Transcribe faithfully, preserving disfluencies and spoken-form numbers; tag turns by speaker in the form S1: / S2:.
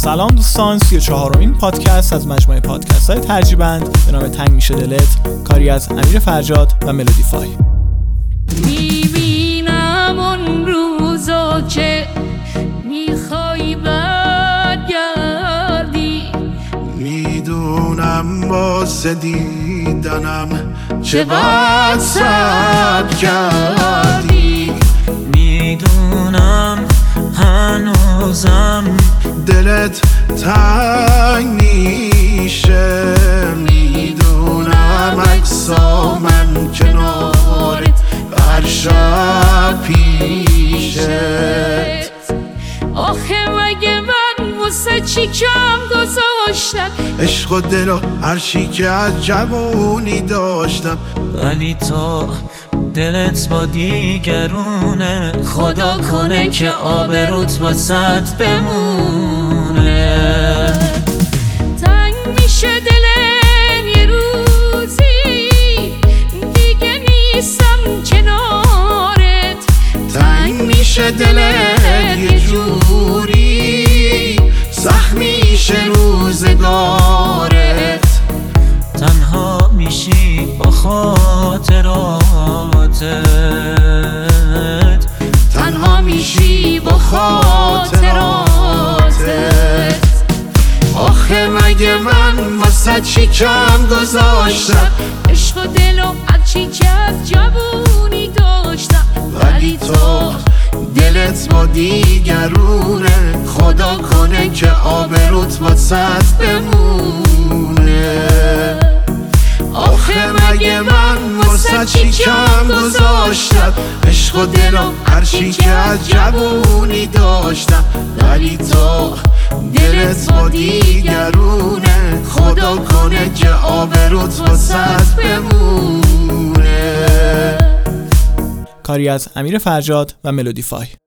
S1: سلام دوستان، سی و چهارمین پادکست از مجموعه پادکست های ترجیبند به نام تنگ میشه دلت، کاری از امیر فرجاد و ملودیفای.
S2: میبینم اون روزا که میخوای برگردی،
S3: میدونم واسه دیدنم چه باید صبر کردی،
S4: میدونم هنوزم
S3: دلت تنگ میشه، میدونم عکسا من کنارت هر شب پیشت.
S2: آخه مگه من واسه چی کم گذاشتم
S3: عشق و دل و هر چی که از جوونی داشتم،
S4: ولی تو دلت با دیگرونه. خدا کنه که آبروت واسط بمونه.
S2: تنگ میشه دلم یه روزی دیگه نیستم کنارت،
S3: تنگ میشه دلت یه جوری سخت میشه روزگارت،
S4: تنها میشی با خاطراتت،
S2: تنها میشی با خاطراتت.
S3: آخه مگه من واسه چی کم گذاشتم
S2: عشق و دل و هرچی که از جوونی داشتم،
S3: ولی تو دلت با دیگرونه. خدا کنه که آبروت واسط بمونه. آخه مگه من واسه چی کم گذاشتم عشق و دل و هر چی که از جوونی داشتم، ولی تو دلت با دیگرونه. خدا کنه که آبروت واسط بمونه.
S1: کاری از امیر فرجاد و ملودیفای.